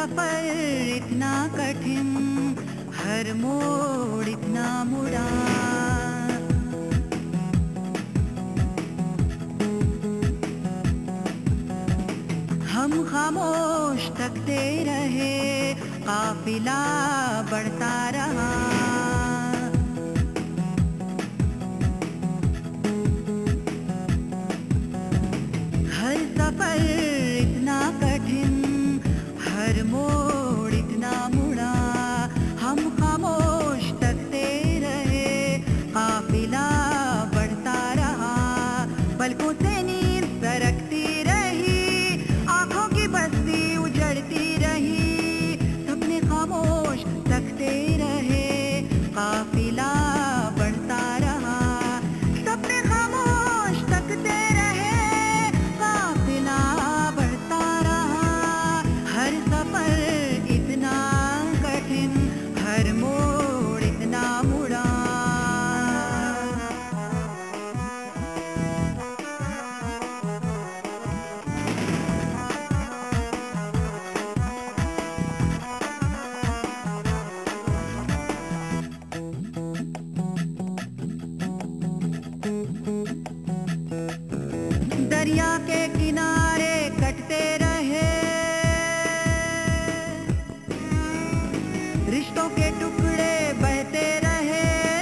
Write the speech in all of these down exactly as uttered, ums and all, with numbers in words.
सफर इतना कठिन, हर मोड़ इतना मुड़ा। हम खामोश तकते रहे, काफिला बढ़ता रहा। हर सफर इतना कठिन, हर मोड़ इतना मुड़ा। हम खामोश तकते रहे, काफिला बढ़ता रहा। पलकों से नींद सरकती रही, आंखों की बस्ती उजड़ती रही। सपने खामोश तकते रहे, काफिला बढ़ता रहा। सपने खामोश तकते रहे, काफिला बढ़ता रहा। हर सफर इतना कठिन, हर मोड़ इतना मुड़ा। दरिया के किनारे कटते रहे, रिश्तों के टुकड़े बहते रहे।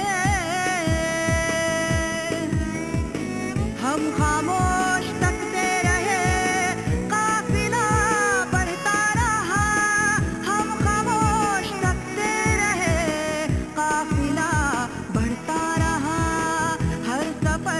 हम खामोश तकते रहे, काफिला बढ़ता रहा। हम खामोश तकते रहे, काफिला बढ़ता रहा। हर सफर